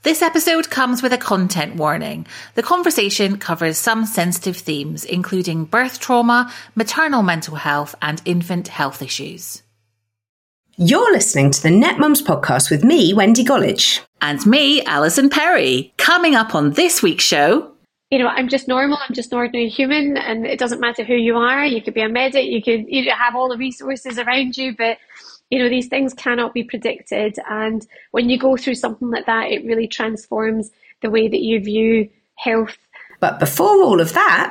This episode comes with a content warning. The conversation covers some sensitive themes, including birth trauma, maternal mental health, and infant health issues. You're listening to the Net Mums podcast with me, Wendy Gollidge. And me, Alison Perry. Coming up on this week's show... I'm just normal, I'm just an ordinary human, and it doesn't matter who you are. You could be a medic, you could have all the resources around you, but these things cannot be predicted. And when you go through something like that, it really transforms the way that you view health. But before all of that...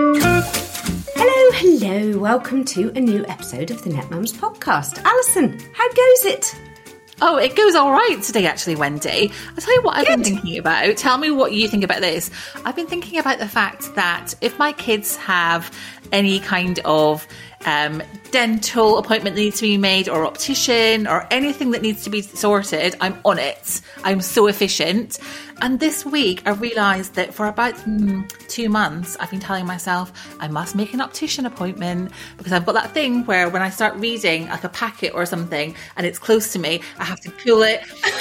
Hello, welcome to a new episode of the Net Mums podcast. Alison, how goes it? Oh, it goes all right today, actually, Wendy. I'll tell you what I've been thinking about. Tell me what you think about this. I've been thinking about the fact that if my kids have any kind of dental appointment that needs to be made, or optician, or anything that needs to be sorted, I'm on it. I'm so efficient. And this week I realised that for about 2 months I've been telling myself I must make an optician appointment, because I've got that thing where when I start reading like a packet or something and it's close to me, I have to pull it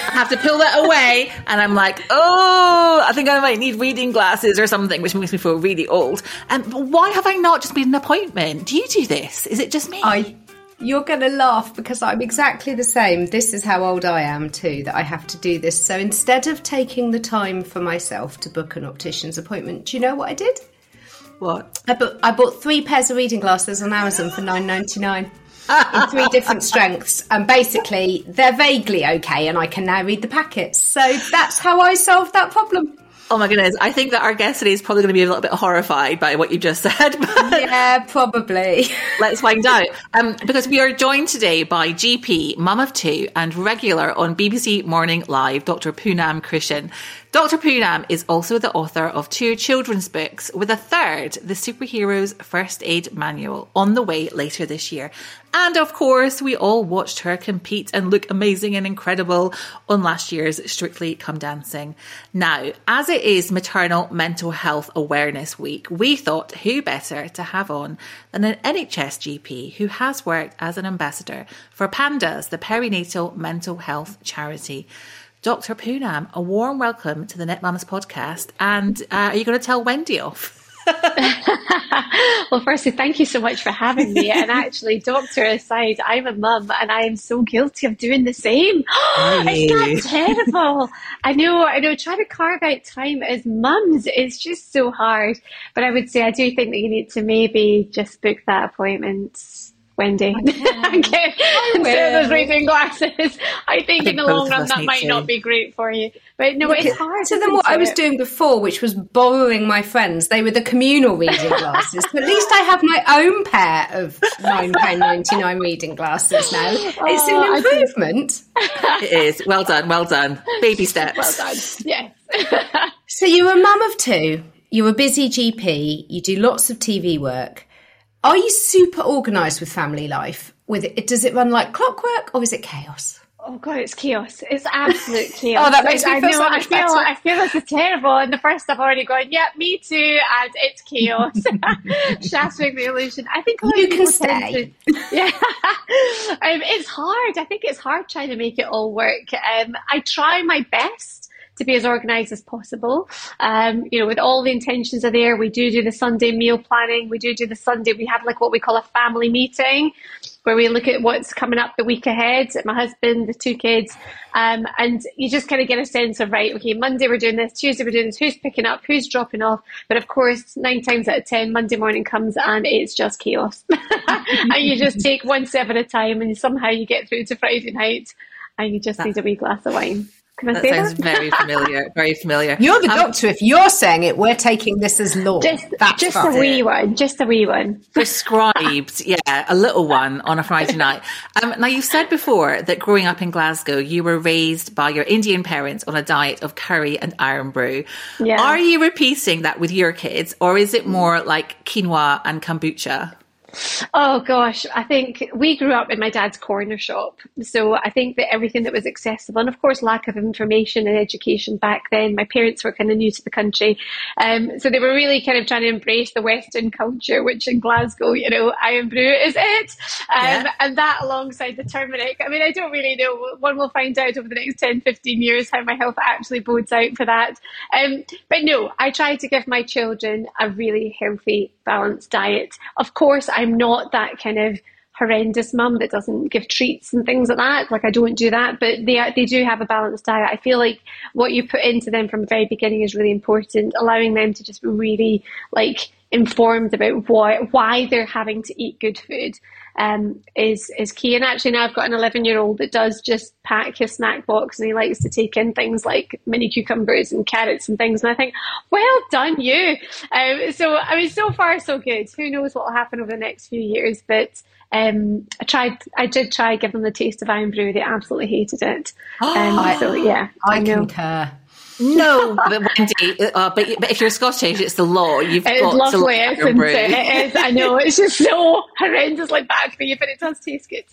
away, and I'm like, oh, I think I might need reading glasses or something, which makes me feel really old. But why have I not just made an appointment? Do you do this? Is it just me? You're going to laugh because I'm exactly the same. This is how old I am too, that I have to do this. So instead of taking the time for myself to book an optician's appointment, do you know what I did? What? I bought 3 pairs of reading glasses on Amazon for $9.99 in 3 different strengths. And basically, they're vaguely okay, and I can now read the packets. So that's how I solved that problem. Oh my goodness, I think that our guest today is probably going to be a little bit horrified by what you just said. Yeah, probably. Let's find out. Because we are joined today by GP, mum of 2, and regular on BBC Morning Live, Dr. Poonam Krishan. Dr. Poonam is also the author of 2 children's books, with a third, The Superhero's First Aid Manual, on the way later this year. And of course, we all watched her compete and look amazing and incredible on last year's Strictly Come Dancing. Now, as it is Maternal Mental Health Awareness Week, we thought who better to have on than an NHS GP who has worked as an ambassador for PANDAS, the perinatal mental health charity. Dr. Poonam, a warm welcome to the Net Mums podcast. And are you going to tell Wendy off? Well, firstly, thank you so much for having me. And actually, doctor aside, I'm a mum and I am so guilty of doing the same. It's not terrible. I know. Trying to carve out time as mums is just so hard. But I would say I do think that you need to maybe just book that appointment, Wendy. Instead of those reading glasses. I think in the long run that might not be great for you. But no, it's hard. So then what I was doing before, which was borrowing my friends, they were the communal reading glasses. But at least I have my own pair of £9.99 reading glasses now. It's an improvement. It is. Well done. Baby steps. Well done. Yes. So you're a mum of 2. You're a busy GP. You do lots of TV work. Are you super organised with family life? Does it run like clockwork, or is it chaos? Oh God, it's chaos. It's absolute chaos. Oh, that makes me feel so much better. I feel this is terrible. And the first I've already gone, yeah, me too, and it's chaos. Shattering the illusion. I think you can stay. It's hard. I think it's hard trying to make it all work. I try my best to be as organised as possible. With all the intentions are there. We do the Sunday meal planning. We have like what we call a family meeting, where we look at what's coming up the week ahead. My husband, the 2 kids, and you just kind of get a sense of, right, okay, Monday we're doing this, Tuesday we're doing this, who's picking up, who's dropping off. But of course, 9 times out of 10, Monday morning comes and it's just chaos. And you just take one step at a time, and somehow you get through to Friday night, and you just need a wee glass of wine. That sounds very familiar. Very familiar. You're the doctor. If you're saying it, we're taking this as law. Just a wee one. Prescribed, yeah, a little one on a Friday night. Now, you've said before that growing up in Glasgow, you were raised by your Indian parents on a diet of curry and iron brew. Yeah. Are you repeating that with your kids, or is it more like quinoa and kombucha? Oh gosh, I think we grew up in my dad's corner shop. So I think that everything that was accessible, and of course, lack of information and education back then. My parents were kind of new to the country. So they were really kind of trying to embrace the Western culture, which in Glasgow, Iron Brew is it. And that alongside the turmeric. I mean, I don't really know. One will find out over the next 10, 15 years how my health actually bodes out for that. But no, I try to give my children a really healthy, balanced diet. Of course, I'm not that kind of horrendous mum that doesn't give treats and things like that. Like, I don't do that, but they do have a balanced diet. I feel like what you put into them from the very beginning is really important, allowing them to just be really informed about why they're having to eat good food is key. And actually now I've got an 11-year-old that does just pack his snack box, and he likes to take in things like mini cucumbers and carrots and things. And I think, well done you. So, I mean, so far so good. Who knows what will happen over the next few years, but I did try give them the taste of Iron Brew. They absolutely hated it. So yeah, I concur. No, but Wendy, but if you're Scottish, it's the law. You've it's got lovely, to isn't it? It is. I know, it's just so horrendously bad for you, but it does taste good.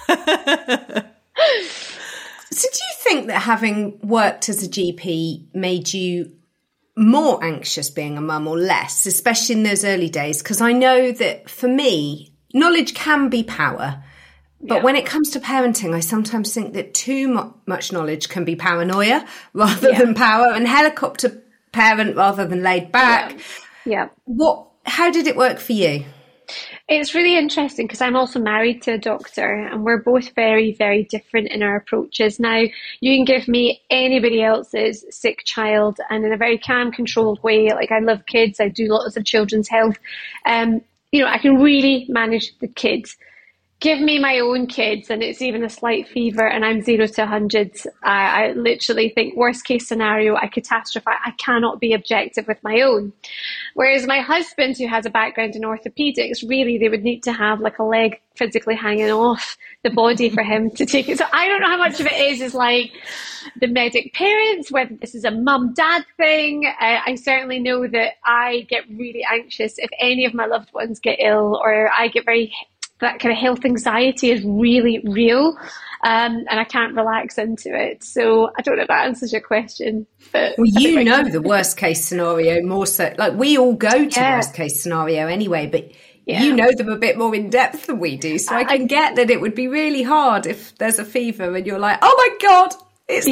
So do you think that having worked as a GP made you more anxious being a mum or less, especially in those early days? Because I know that for me, knowledge can be power. But when it comes to parenting, I sometimes think that too much knowledge can be paranoia rather than power, and helicopter parent rather than laid back. Yeah. How did it work for you? It's really interesting because I'm also married to a doctor, and we're both very, very different in our approaches. Now, you can give me anybody else's sick child, and in a very calm, controlled way, like I love kids, I do lots of children's health. I can really manage the kids. Give me my own kids and it's even a slight fever and I'm 0 to 100. I literally think worst case scenario, I catastrophize. I cannot be objective with my own. Whereas my husband, who has a background in orthopedics, really they would need to have like a leg physically hanging off the body for him to take it. So I don't know how much of it is like the medic parents, whether this is a mum-dad thing. I certainly know that I get really anxious if any of my loved ones get ill, or I get that kind of health anxiety is really real, and I can't relax into it. So I don't know if that answers your question. But well, you know the worst case scenario more so. Like, we all go to worst case scenario anyway, but you know them a bit more in depth than we do. So I can get that it would be really hard if there's a fever and you're like, oh my God. It's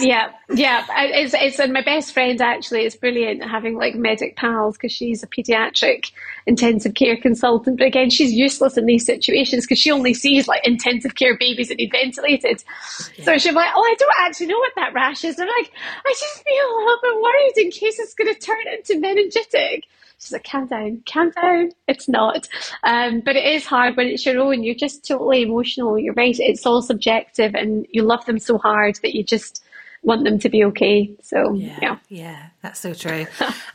and my best friend actually, it's brilliant having like medic pals because she's a pediatric intensive care consultant, but again she's useless in these situations because she only sees like intensive care babies that need ventilated. So she'll be like, oh, I don't actually know what that rash is, and I'm like, I just feel a little bit worried in case it's going to turn into meningitic. She's like, calm down. It's not. But it is hard when it's your own. You're just totally emotional. You're right. It's all subjective and you love them so hard that you just want them to be okay. So, yeah, that's so true.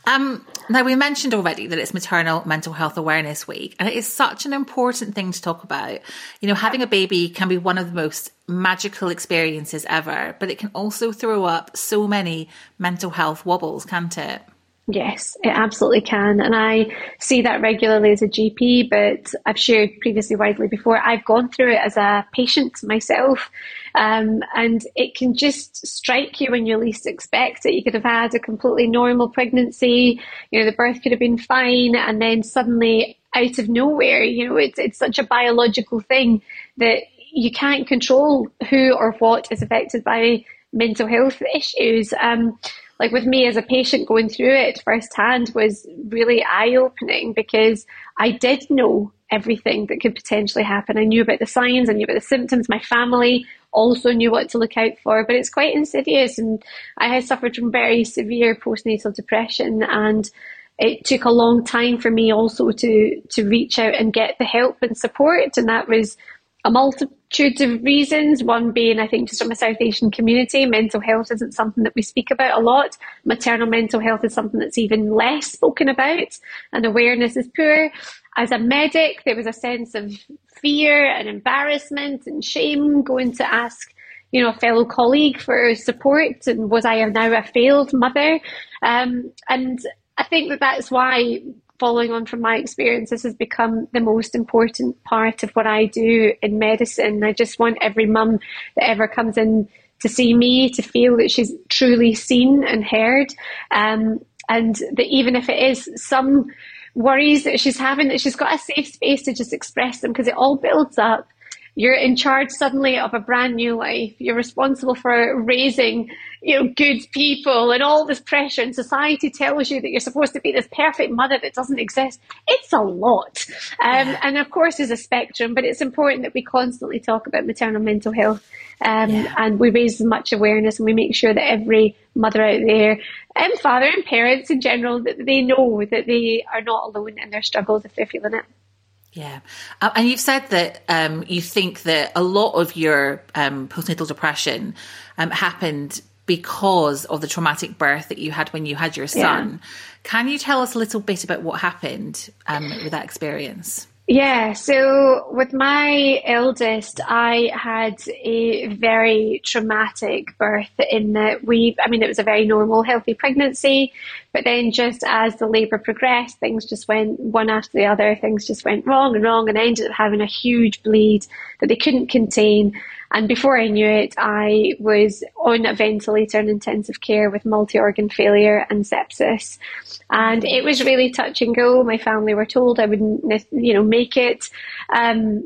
Now, we mentioned already that it's Maternal Mental Health Awareness Week, and it is such an important thing to talk about. Having a baby can be one of the most magical experiences ever, but it can also throw up so many mental health wobbles, can't it? Yes, it absolutely can. And I see that regularly as a GP, but I've shared previously widely before, I've gone through it as a patient myself. And it can just strike you when you least expect it. You could have had a completely normal pregnancy, the birth could have been fine, and then suddenly out of nowhere, it's such a biological thing that you can't control who or what is affected by mental health issues. Like with me as a patient, going through it firsthand was really eye-opening because I did know everything that could potentially happen. I knew about the signs, I knew about the symptoms. My family also knew what to look out for, but it's quite insidious. And I had suffered from very severe postnatal depression, and it took a long time for me also to reach out and get the help and support. And that was a multitude of reasons. One being, I think, just from a South Asian community, mental health isn't something that we speak about a lot. Maternal mental health is something that's even less spoken about, and awareness is poor. As a medic, there was a sense of fear and embarrassment and shame going to ask, a fellow colleague for support, and was I now a failed mother? And I think that's why following on from my experience, this has become the most important part of what I do in medicine. I just want every mum that ever comes in to see me to feel that she's truly seen and heard. And that even if it is some worries that she's having, that she's got a safe space to just express them, because it all builds up. You're in charge suddenly of a brand new life. You're responsible for raising, good people, and all this pressure. And society tells you that you're supposed to be this perfect mother that doesn't exist. It's a lot. And of course, there's a spectrum, but it's important that we constantly talk about maternal mental health. And we raise as much awareness, and we make sure that every mother out there, and father and parents in general, that they know that they are not alone in their struggles if they're feeling it. Yeah. And you've said that you think that a lot of your postnatal depression happened because of the traumatic birth that you had when you had your son. Yeah. Can you tell us a little bit about what happened with that experience? Yeah, so with my eldest, I had a very traumatic birth in that it was a very normal, healthy pregnancy, but then just as the labour progressed, things just went one after the other, things just went wrong, and I ended up having a huge bleed that they couldn't contain. And before I knew it, I was on a ventilator in intensive care with multi-organ failure and sepsis. And it was really touch and go. My family were told I wouldn't, make it. And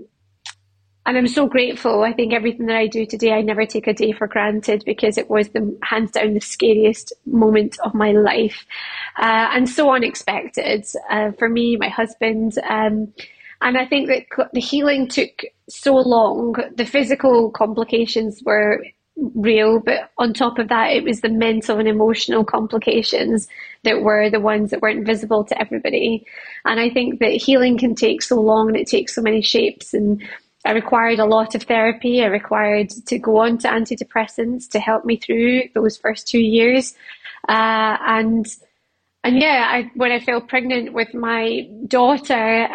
I'm so grateful. I think everything that I do today, I never take a day for granted, because it was hands down the scariest moment of my life. And so unexpected for me, my husband. And I think that the healing took so long. The physical complications were real, but on top of that, it was the mental and emotional complications that were the ones that weren't visible to everybody. And I think that healing can take so long, and it takes so many shapes. And I required a lot of therapy. I required to go on to antidepressants to help me through those first 2 years. When I fell pregnant with my daughter,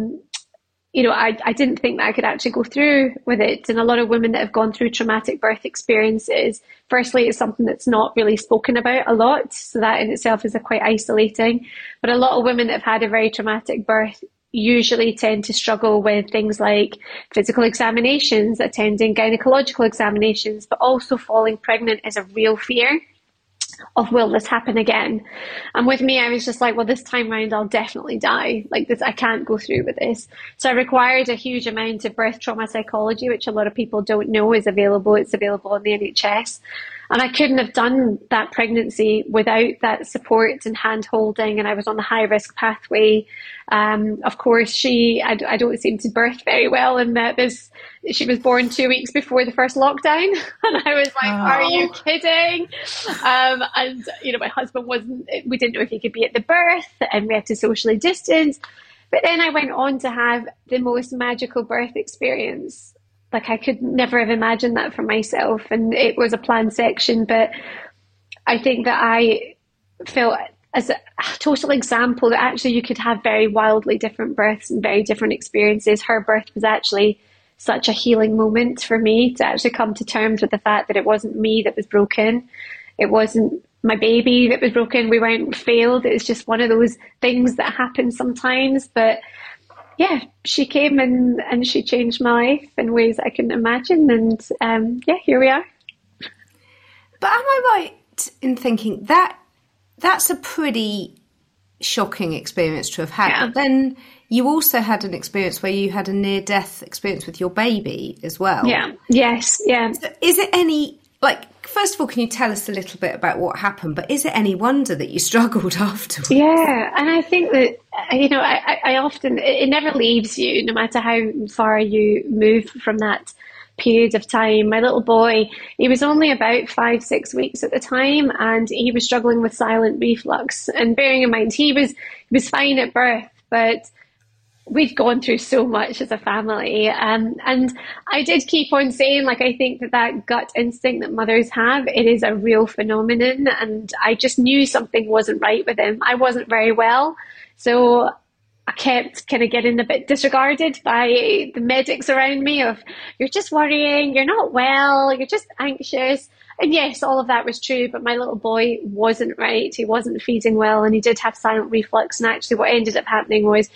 I didn't think that I could actually go through with it. And a lot of women that have gone through traumatic birth experiences, firstly, it's something that's not really spoken about a lot. So that in itself is quite isolating. But a lot of women that have had a very traumatic birth usually tend to struggle with things like physical examinations, attending gynecological examinations, but also falling pregnant is a real fear of, will this happen again? And with me, I was just like, well, this time round, I'll definitely die. Like this, I can't go through with this. So I required a huge amount of birth trauma psychology, which a lot of people don't know is available. It's available on the NHS. And I couldn't have done that pregnancy without that support and hand holding. And I was on the high risk pathway. Of course, I don't seem to birth very well. And she was born 2 weeks before the first lockdown. And I was like, Are you kidding? And my husband we didn't know if he could be at the birth, and we had to socially distance. But then I went on to have the most magical birth experience. Like I could never have imagined that for myself. And it was a planned section, but I think that I felt as a total example that actually you could have very wildly different births and very different experiences. Her birth was actually such a healing moment for me to actually come to terms with the fact that it wasn't me that was broken. It wasn't my baby that was broken. We weren't failed. It's just one of those things that happen sometimes. But yeah, she came and she changed my life in ways I couldn't imagine. And here we are. But am I right in thinking that that's a pretty shocking experience to have had? Yeah. But then you also had an experience where you had a near-death experience with your baby as well. Yeah. Yes. Yeah. So is it any, first of all, can you tell us a little bit about what happened? But is it any wonder that you struggled afterwards? Yeah. And I think that, I often, it never leaves you, no matter how far you move from that period of time. My little boy, he was only about 5-6 weeks at the time, and he was struggling with silent reflux. And bearing in mind, he was fine at birth, but we've gone through so much as a family. And I did keep on saying, I think that gut instinct that mothers have, it is a real phenomenon. And I just knew something wasn't right with him. I wasn't very well. So I kept kind of getting a bit disregarded by the medics around me of, you're just worrying, you're not well, you're just anxious. And yes, all of that was true, but my little boy wasn't right. He wasn't feeding well, and he did have silent reflux. And actually what ended up happening was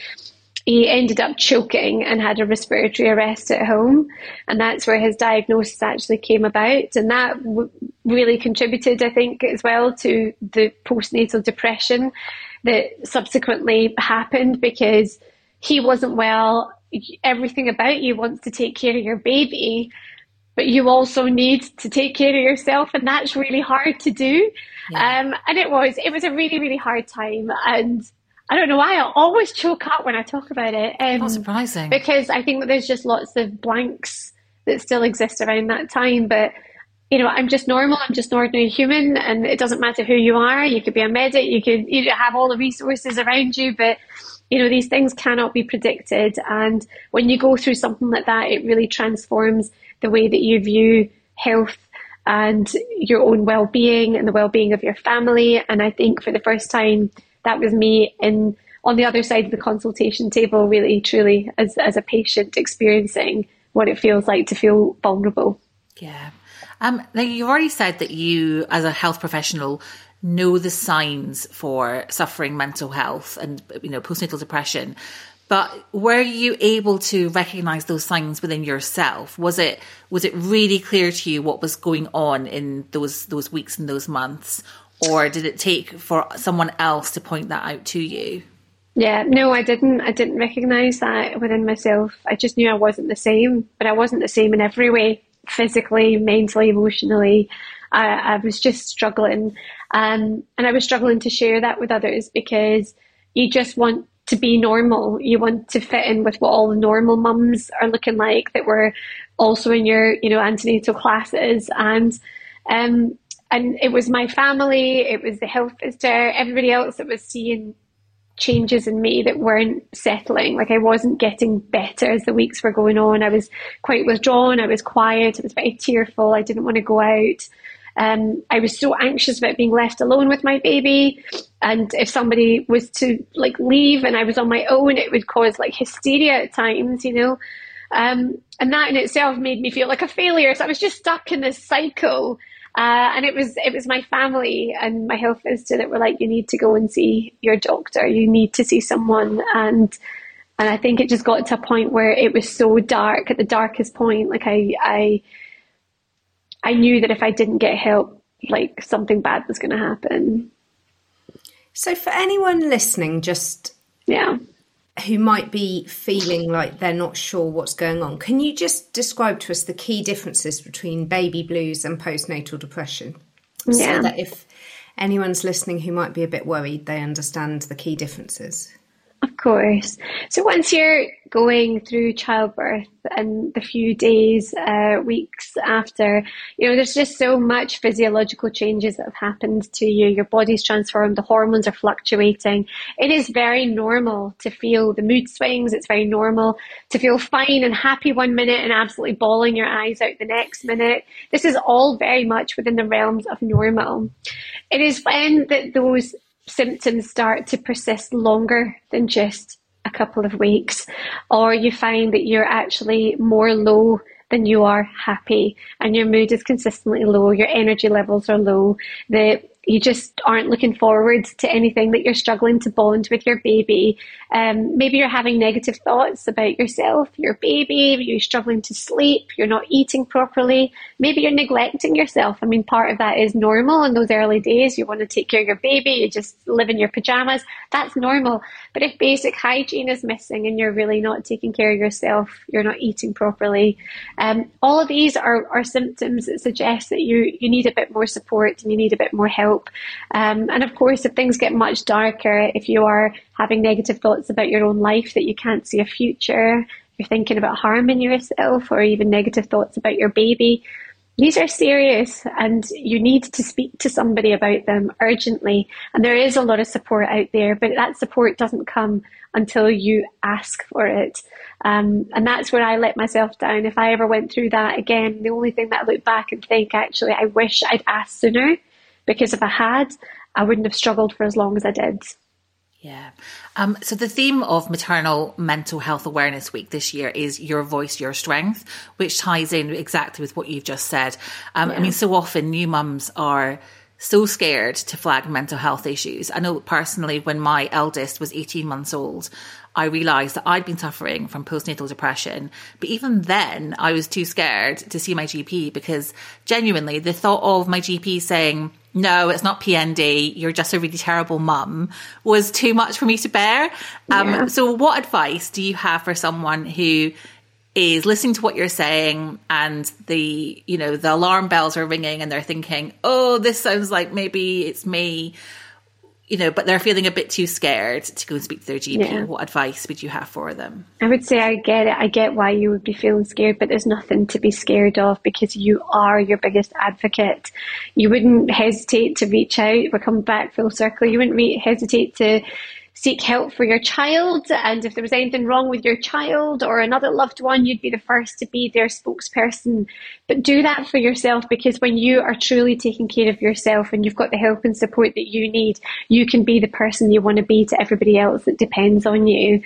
he ended up choking and had a respiratory arrest at home. And that's where his diagnosis actually came about. And that really contributed, I think, as well to the postnatal depression that subsequently happened, because he wasn't well. Everything about you wants to take care of your baby, but you also need to take care of yourself, and that's really hard to do. Yeah. And it was a really, really hard time. And I don't know why I always choke up when I talk about it. Not surprising. Because I think that there's just lots of blanks that still exist around that time. But, you know, I'm just normal. I'm just an ordinary human, and it doesn't matter who you are. You could be a medic. You could have all the resources around you, but you know, these things cannot be predicted. And when you go through something like that, it really transforms the way that you view health and your own well-being and the well-being of your family. And I think for the first time, that was me on the other side of the consultation table, really, truly, as a patient experiencing what it feels like to feel vulnerable. Yeah. Now, you've already said that you, as a health professional, know the signs for suffering mental health and, you know, postnatal depression. But were you able to recognize those signs within yourself? Was it really clear to you what was going on in those weeks and those months? Or did it take for someone else to point that out to you? Yeah, no, I didn't. I didn't recognize that within myself. I just knew I wasn't the same, but I wasn't the same in every way, physically, mentally, emotionally. I was just struggling. And I was struggling to share that with others, because you just want to be normal. You want to fit in with what all the normal mums are looking like that were also in your, you know, antenatal classes. And it was my family, it was the health visitor, everybody else that was seeing changes in me that weren't settling. Like, I wasn't getting better as the weeks were going on. I was quite withdrawn, I was quiet, I was very tearful, I didn't want to go out. I was so anxious about being left alone with my baby. And if somebody was to leave and I was on my own, it would cause hysteria at times, you know. And that in itself made me feel like a failure. So I was just stuck in this cycle. And it was my family and my health visitor that were like, you need to go and see your doctor. You need to see someone. And I think it just got to a point where it was so dark, at the darkest point. I knew that if I didn't get help, something bad was going to happen. So for anyone listening, who might be feeling like they're not sure what's going on, can you just describe to us the key differences between baby blues and postnatal depression? Yeah. So that if anyone's listening who might be a bit worried, they understand the key differences. Of course. So once you're going through childbirth and the few days, weeks after, you know, there's just so much physiological changes that have happened to you. Your body's transformed, the hormones are fluctuating. It is very normal to feel the mood swings. It's very normal to feel fine and happy one minute and absolutely bawling your eyes out the next minute. This is all very much within the realms of normal. It is when that those symptoms start to persist longer than just a couple of weeks, or you find that you're actually more low than you are happy, and your mood is consistently low, your energy levels are low, that you just aren't looking forward to anything, that you're struggling to bond with your baby. Maybe you're having negative thoughts about yourself, your baby, you're struggling to sleep, you're not eating properly, maybe you're neglecting yourself. I mean, part of that is normal in those early days. You want to take care of your baby, you just live in your pajamas, that's normal. But if basic hygiene is missing and you're really not taking care of yourself, you're not eating properly, all of these are symptoms that suggest that you need a bit more support and you need a bit more help. And of course, if things get much darker, if you are having negative thoughts about your own life, that you can't see a future, you're thinking about harming yourself, or even negative thoughts about your baby, these are serious and you need to speak to somebody about them urgently. And there is a lot of support out there, but that support doesn't come until you ask for it. And that's where I let myself down. If I ever went through that again, the only thing that I look back and think, actually, I wish I'd asked sooner, because if I had, I wouldn't have struggled for as long as I did. Yeah. So the theme of Maternal Mental Health Awareness Week this year is Your Voice, Your Strength, which ties in exactly with what you've just said. I mean, so often new mums are so scared to flag mental health issues. I know personally, when my eldest was 18 months old, I realised that I'd been suffering from postnatal depression. But even then, I was too scared to see my GP, because genuinely the thought of my GP saying, no, it's not PND, you're just a really terrible mum, was too much for me to bear. So what advice do you have for someone who is listening to what you're saying and the alarm bells are ringing and they're thinking, oh, this sounds like maybe it's me, but they're feeling a bit too scared to go and speak to their GP? Yeah. What advice would you have for them? I would say I get it. I get why you would be feeling scared, but there's nothing to be scared of, because you are your biggest advocate. You wouldn't hesitate to reach out. We're coming back full circle. You wouldn't hesitate to seek help for your child. And if there was anything wrong with your child or another loved one, you'd be the first to be their spokesperson. But do that for yourself, because when you are truly taking care of yourself and you've got the help and support that you need, you can be the person you want to be to everybody else that depends on you.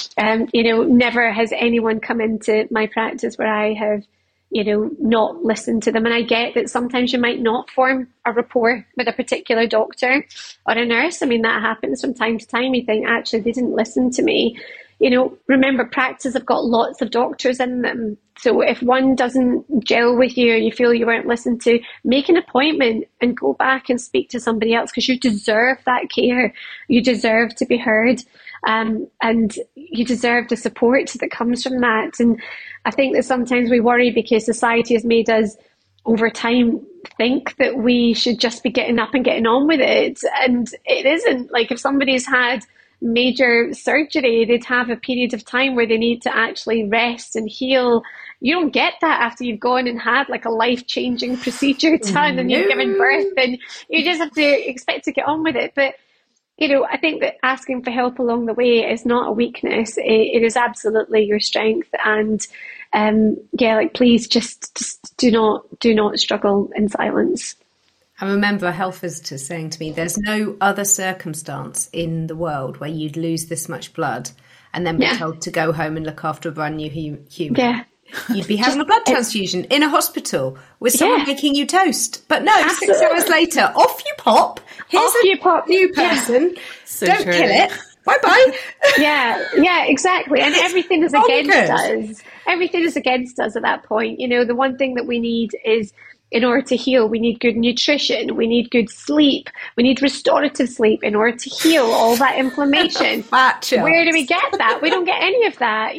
Never has anyone come into my practice where I have not listen to them. And I get that sometimes you might not form a rapport with a particular doctor or a nurse. I mean, that happens from time to time. You think, actually, they didn't listen to me. Remember, practices have got lots of doctors in them. So if one doesn't gel with you or you feel you weren't listened to, make an appointment and go back and speak to somebody else, because you deserve that care. You deserve to be heard. And you deserve the support that comes from that. And I think that sometimes we worry because society has made us, over time, think that we should just be getting up and getting on with it. And it isn't. Like, if somebody's had major surgery, they'd have a period of time where they need to actually rest and heal. You don't get that after you've gone and had like a life-changing procedure done and you've given birth, and you just have to expect to get on with it. But I think that asking for help along the way is not a weakness. It is absolutely your strength. And please just do not struggle in silence. I remember a health visitor saying to me, there's no other circumstance in the world where you'd lose this much blood and then be told to go home and look after a brand new human. Yeah. You'd be having a blood transfusion in a hospital with someone making you toast. But no, absolutely. 6 hours later, off you pop. Here's a new person. So don't kill it. Bye-bye. Yeah, exactly. And everything is against us. Everything is against us at that point. The one thing that we need is, in order to heal, we need good nutrition, we need good sleep, we need restorative sleep in order to heal all that inflammation. Where do we get that? We don't get any of that,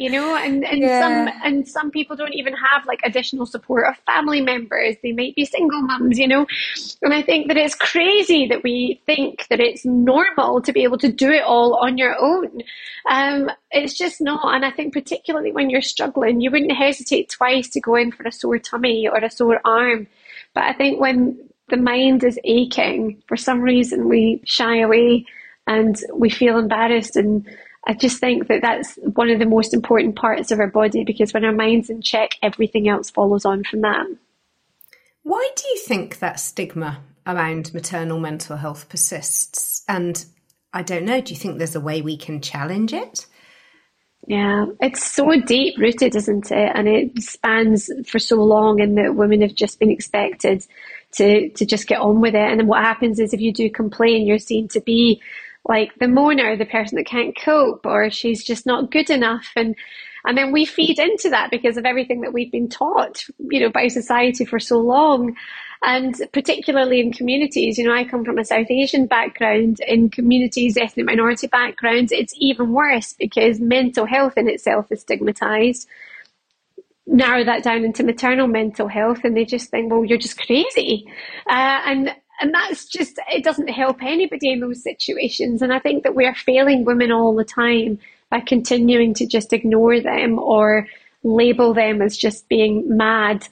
and some people don't even have like additional support of family members. They might be single mums, and I think that it's crazy that we think that it's normal to be able to do it all on your own. It's just not. And I think particularly when you're struggling, you wouldn't hesitate twice to go in for a sore tummy or a sore arm. But I think when the mind is aching, for some reason we shy away and we feel embarrassed. And I just think that that's one of the most important parts of our body, because when our mind's in check, everything else follows on from that. Why do you think that stigma around maternal mental health persists? And I don't know, do you think there's a way we can challenge it? Yeah, it's so deep rooted, isn't it? And it spans for so long, and that women have just been expected to just get on with it. And then what happens is, if you do complain, you're seen to be like the moaner, the person that can't cope, or she's just not good enough. And then we feed into that because of everything that we've been taught, by society for so long. And particularly in communities, I come from a South Asian background. In communities, ethnic minority backgrounds, it's even worse, because mental health in itself is stigmatized. Narrow that down into maternal mental health, and they just think, well, you're just crazy. And that's just, it doesn't help anybody in those situations. And I think that we're failing women all the time by continuing to just ignore them or label them as just being mad,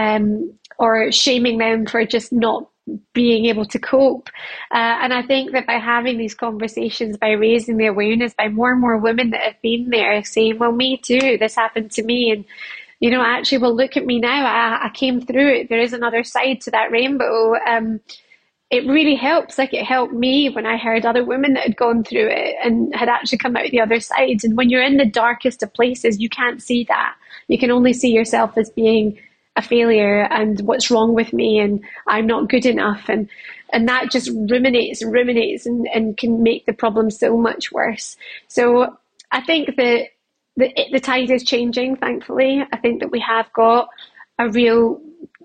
or shaming them for just not being able to cope. And I think that by having these conversations, by raising the awareness, by more and more women that have been there saying, well, me too, this happened to me. And, actually, well, look at me now. I came through it. There is another side to that rainbow. it really helps. Like, it helped me when I heard other women that had gone through it and had actually come out the other side. And when you're in the darkest of places, you can't see that. You can only see yourself as being a failure and what's wrong with me and I'm not good enough. And that just ruminates and can make the problem so much worse. So I think that the tide is changing, thankfully. I think that we have got a real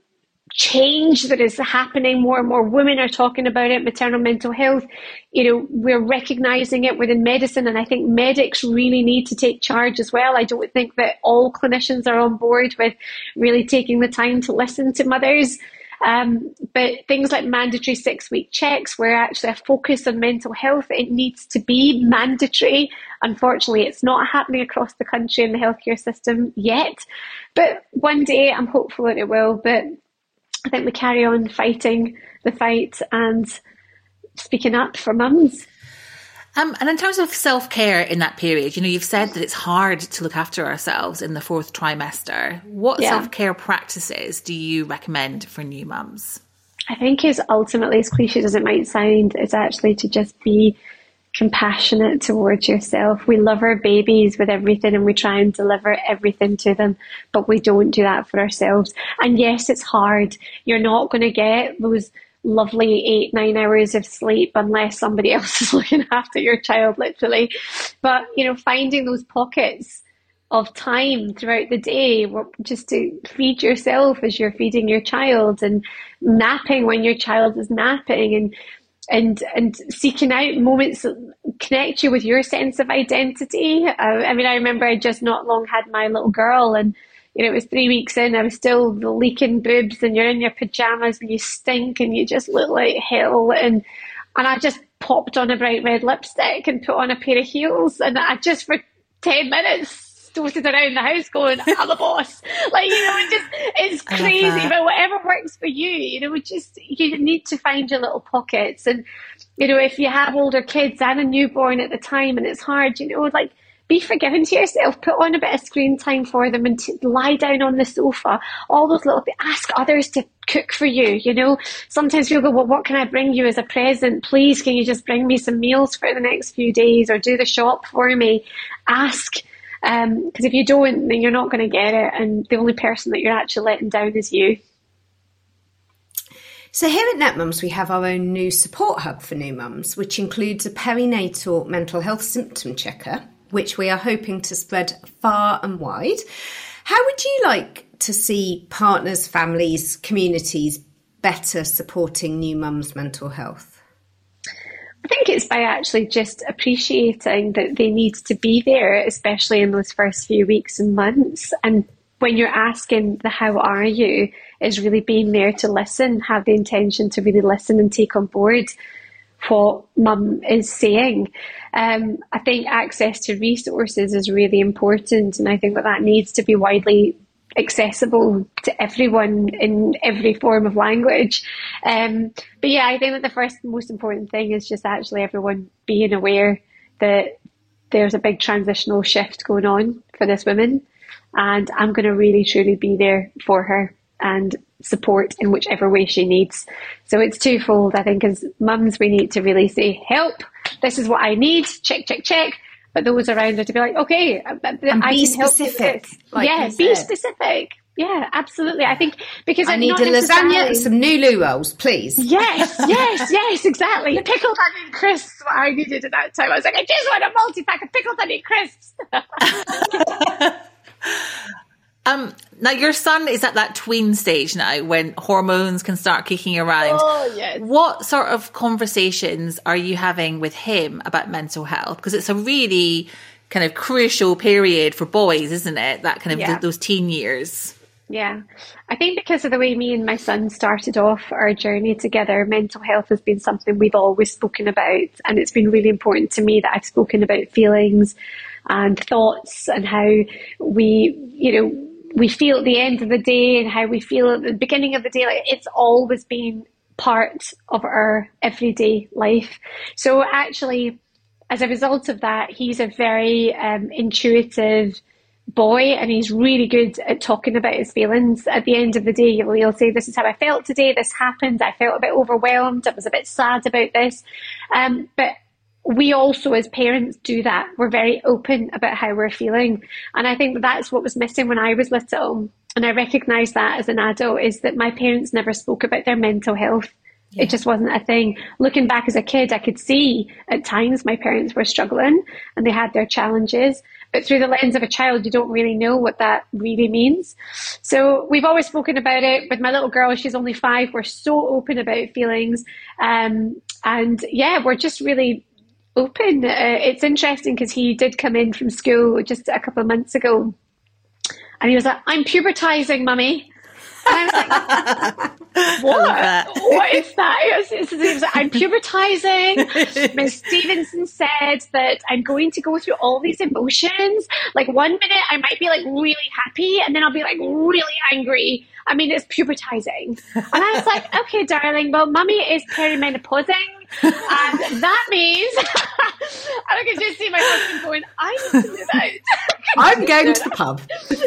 change that is happening. More and more women are talking about it, maternal mental health. We're recognizing it within medicine, and I think medics really need to take charge as well. I don't think that all clinicians are on board with really taking the time to listen to mothers. But things like mandatory 6-week checks, where actually a focus on mental health, it needs to be mandatory. Unfortunately, it's not happening across the country in the healthcare system yet. But one day I'm hopeful that it will. But I think we carry on fighting the fight and speaking up for mums. And in terms of self-care in that period, you've said that it's hard to look after ourselves in the 4th trimester. What self-care practices do you recommend for new mums? I think is ultimately, as cliche as it might sound, is actually to just be compassionate towards yourself. We love our babies with everything and we try and deliver everything to them, but we don't do that for ourselves. And yes, it's hard. You're not going to get those lovely 8-9 hours of sleep unless somebody else is looking after your child, literally. But finding those pockets of time throughout the day just to feed yourself as you're feeding your child, and napping when your child is napping, and seeking out moments that connect you with your sense of identity. I remember I just not long had my little girl, and it was 3 weeks in, I was still leaking boobs, and you're in your pajamas and you stink and you just look like hell. And I just popped on a bright red lipstick and put on a pair of heels, and I just for 10 minutes stoated around the house going, I'm a boss. It's crazy, but whatever works for you, you need to find your little pockets. And, if you have older kids and a newborn at the time and it's hard, be forgiving to yourself, put on a bit of screen time for them and lie down on the sofa. All those little things. Ask others to cook for you, Sometimes you'll go, well, what can I bring you as a present? Please, can you just bring me some meals for the next few days, or do the shop for me? Ask. Because if you don't, then you're not going to get it. And the only person that you're actually letting down is you. So here at NetMums, we have our own new support hub for new mums, which includes a perinatal mental health symptom checker, which we are hoping to spread far and wide. How would you like to see partners, families, communities better supporting new mums' mental health? I think it's by actually just appreciating that they need to be there, especially in those first few weeks and months. And when you're asking the how are you, is really being there to listen, have the intention to really listen and take on board what mum is saying. I think access to resources is really important, and I think that needs to be widely accessible to everyone in every form of language. But yeah, I think that the first most important thing is just actually everyone being aware that there's a big transitional shift going on for this woman, and I'm going to really truly be there for her and support in whichever way she needs. So it's twofold. I think as mums, we need to really say, help, this is what I need, check, check, check. But those around her to be like, okay, and I be can help specific. Be specific. Yeah, absolutely. I think because I need a lasagna and some new loo rolls, please. Yes, exactly. Pickled onion crisps, what I needed at that time. I was like, I just want a multi-pack of pickled onion crisps. Now your son is at that tween stage now when hormones can start kicking around. Oh, yes. What sort of conversations are you having with him about mental health? Because it's a really kind of crucial period for boys, isn't it? That kind of those teen years. Yeah. I think because of the way me and my son started off our journey together, mental health has been something we've always spoken about. And it's been really important to me that I've spoken about feelings and thoughts and how we feel at the end of the day and how we feel at the beginning of the day. Like, it's always been part of our everyday life. So actually, as a result of that, he's a very intuitive, boy, and he's really good at talking about his feelings. At the end of the day, he'll say, this is how I felt today, this happened, I felt a bit overwhelmed, I was a bit sad about this. But we also, as parents, do that. We're very open about how we're feeling. And I think that's what was missing when I was little. And I recognise that as an adult, is that my parents never spoke about their mental health. Yeah. It just wasn't a thing. Looking back as a kid, I could see at times my parents were struggling and they had their challenges. But through the lens of a child, you don't really know what that really means. So we've always spoken about it. With my little girl, she's only 5. We're so open about feelings. And yeah, we're just really open. It's interesting because he did come in from school just a couple of months ago and he was like, I'm pubertizing, mummy. And I was like, what? What is that? He was like, I'm pubertizing. Miss Stevenson said that I'm going to go through all these emotions. Like 1 minute I might be like really happy and then I'll be like really angry. I mean, it's pubertizing. And I was like, okay, darling, well, mummy is perimenopausing. And that means, I can just see my husband going, I need to move out. I'm going to the pub.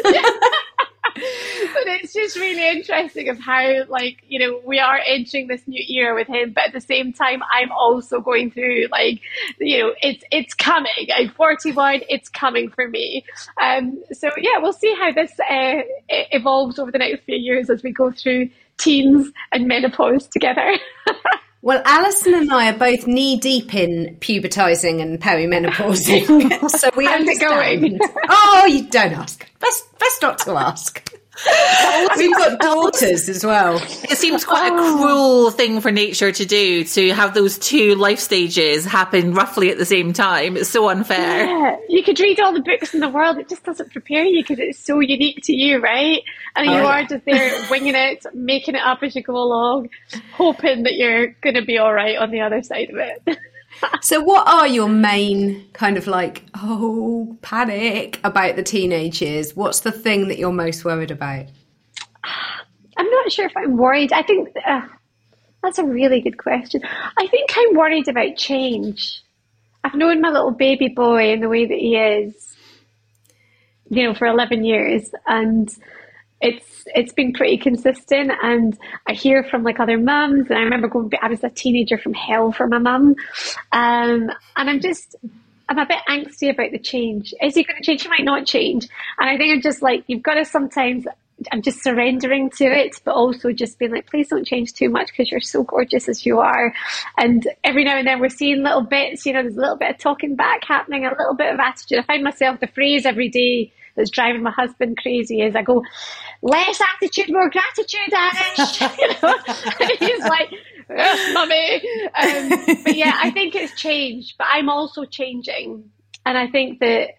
But it's just really interesting of how, like, you know, we are entering this new era with him, but at the same time, I'm also going through, like, you know, it's coming. I'm 41, it's coming for me. So yeah, we'll see how this evolves over the next few years as we go through teens and menopause together. Well, Alison and I are both knee deep in pubertising and perimenopausing, so we How's understand. it going? Oh, you don't ask. Best not to ask. We've got daughters as well. It seems quite a cruel thing for nature to do, to have those two life stages happen roughly at the same time. It's so unfair. Yeah, you could read all the books in the world. It just doesn't prepare you because it's so unique to you, right? And you are just there winging it, making it up as you go along, hoping that you're going to be all right on the other side of it. So what are your main kind of like, panic about the teenage years? What's the thing that you're most worried about? I'm not sure if I'm worried. I think that's a really good question. I think I'm worried about change. I've known my little baby boy in the way that he is, you know, for 11 years, and it's been pretty consistent. And I hear from like other mums, and I remember I was a teenager from hell for my mum, and I'm a bit angsty about the change. Is he going to change? He might not change. And I think I'm just like, you've got to sometimes, I'm just surrendering to it, but also just being like, please don't change too much because you're so gorgeous as you are. And every now and then we're seeing little bits, you know, there's a little bit of talking back happening, a little bit of attitude. I find myself, the phrase every day that's driving my husband crazy is, I go, less attitude, more gratitude, Anish. You know? And he's like, yes, mummy. But yeah, I think it's changed, but I'm also changing. And I think that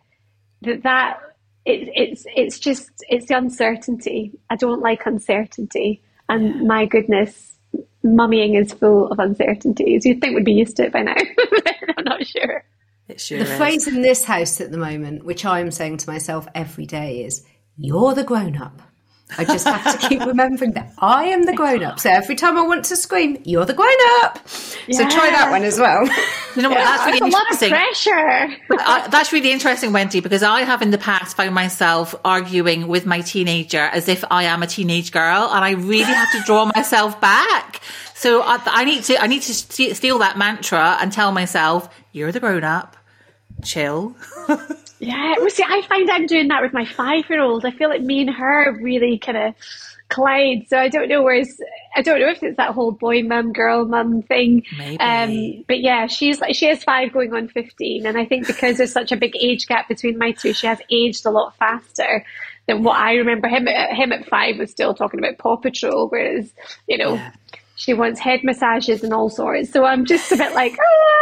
it's the uncertainty. I don't like uncertainty. And my goodness, mummying is full of uncertainties. You'd think we'd be used to it by now. I'm not sure. It sure the is. phrase in this house at the moment, which I am saying to myself every day, is, you're the grown-up. I just have to keep remembering that I am the grown-up. So every time I want to scream, you're the grown-up. Yeah. So try that one as well. You know what? That's really interesting. A lot of pressure. That's really interesting, Wendy, because I have in the past found myself arguing with my teenager as if I am a teenage girl, and I really have to draw myself back. So I need to steal that mantra and tell myself, you're the grown-up. Chill. Yeah, well, see, I find I'm doing that with my 5-year-old. I feel like me and her really kind of collide. So I don't know if it's that whole boy mum, girl mum thing. Maybe. But yeah, she has 5 going on 15, and I think because there's such a big age gap between my two, she has aged a lot faster than what I remember. Him at 5 was still talking about Paw Patrol, whereas, you know. Yeah. She wants head massages and all sorts. So I'm just a bit like,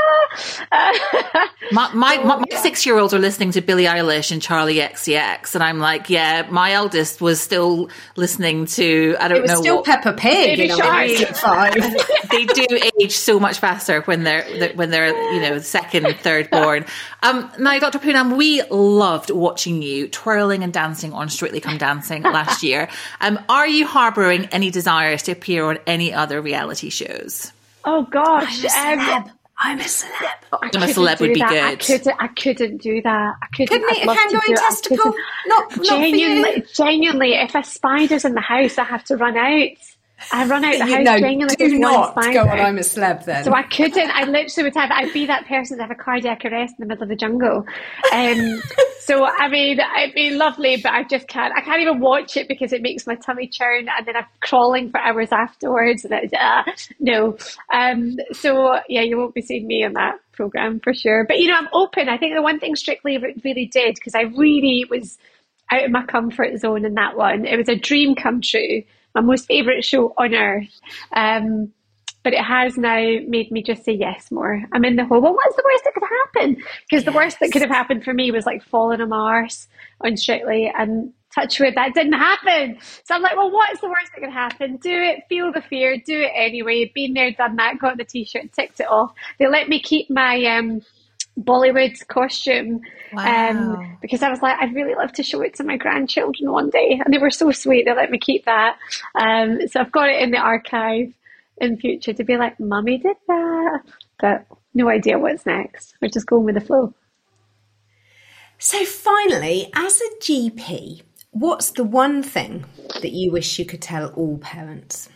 My 6-year-olds are listening to Billie Eilish and Charlie XCX. And I'm like, yeah, my eldest was still listening to, I don't know. It was still Peppa Pig, you know, at 5. They do age so much faster when they're you know, second, third born. Now, Dr. Poonam, we loved watching you twirling and dancing on Strictly Come Dancing last year. Are you harbouring any desires to appear on any other reality shows? Oh gosh, I'm a celeb. I'm a celeb would be good. I couldn't do that. I couldn't. Couldn't eat a kangaroo testicle? Not genuinely, if a spider's in the house, I have to run out. I run out the house. Genuinely, do not go on I'm a Celeb then. So I couldn't. I literally would have. I'd be that person to have a cardiac arrest in the middle of the jungle. So I mean, it'd be lovely, but I just can't. I can't even watch it because it makes my tummy churn, and then I'm crawling for hours afterwards. And no. So yeah, you won't be seeing me on that program for sure. But I'm open. I think the one thing Strictly really did, because I really was out of my comfort zone in that one. It was a dream come true. My most favourite show on earth. But it has now made me just say yes more. I'm in the whole, well, what's the worst that could happen? Because the worst that could have happened for me was like falling on my arse on Strictly, and touch wood, that didn't happen. So I'm like, well, what's the worst that could happen? Do it, feel the fear, do it anyway. Been there, done that, got the t-shirt, ticked it off. They let me keep my Bollywood costume. Wow. Because I was like, I'd really love to show it to my grandchildren one day, and they were so sweet, they let me keep that. So I've got it in the archive in future to be like, Mummy did that, but no idea what's next. We're just going with the flow. So finally, as a GP, what's the one thing that you wish you could tell all parents?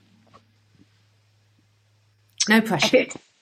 No pressure.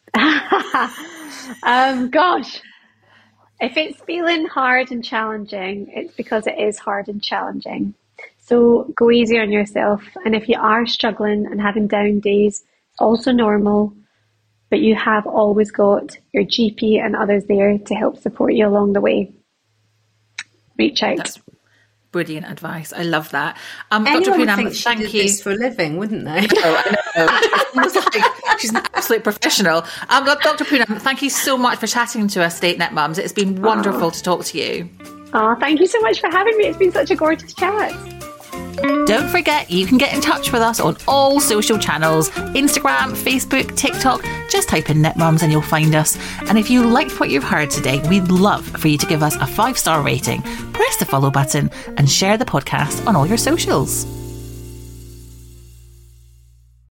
Gosh, if it's feeling hard and challenging, it's because it is hard and challenging. So go easy on yourself. And if you are struggling and having down days, it's also normal, but you have always got your GP and others there to help support you along the way. Reach out. That's brilliant advice. I love that. Anyone Dr. Poonam, would think thank she did you. this for a living, wouldn't they? I know. She's an absolute professional. Dr. Poonam, thank you so much for chatting to us today at NetMums. It's been wonderful to talk to you. Oh, thank you so much for having me. It's been such a gorgeous chat. Don't forget, you can get in touch with us on all social channels, Instagram, Facebook, TikTok. Just type in NetMums and you'll find us. And if you liked what you've heard today, we'd love for you to give us a 5-star rating, press the follow button and share the podcast on all your socials.